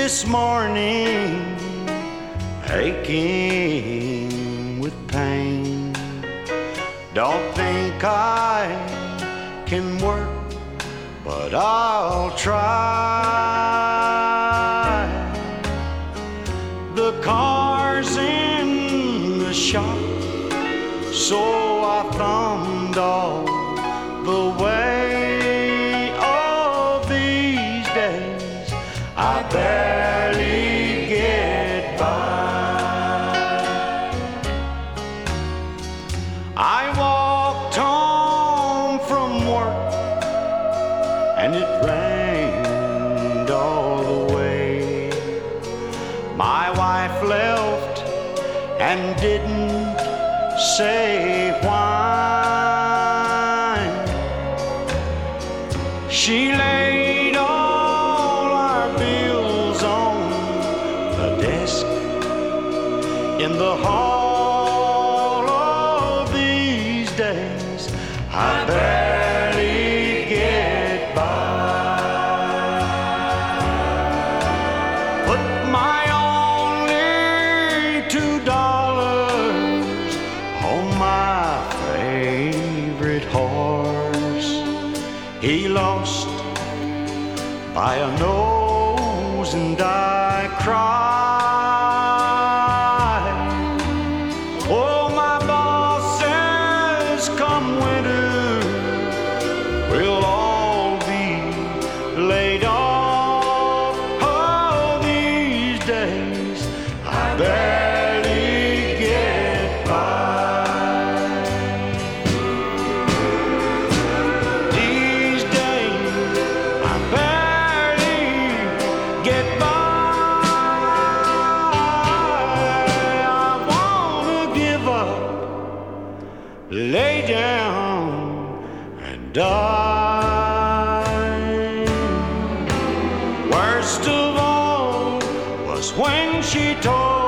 this morning, aching with pain. Don't think I can work, but I'll try. The car's in the shop, so I thumbed all the way. Oh, these days I barely get by. I walked home from work and it rained all the way. My wife left and didn't say why. She laid all our bills on the desk in the hall. Oh, these days I barely get by. Put my only $2 on my favorite horse. He lost by a nose and I cried. Oh, my boss says come winter we'll all be laid off. Oh, these days I barely get by. These days I barely get by. I wanna give up, lay down and die. Worst of all was when she told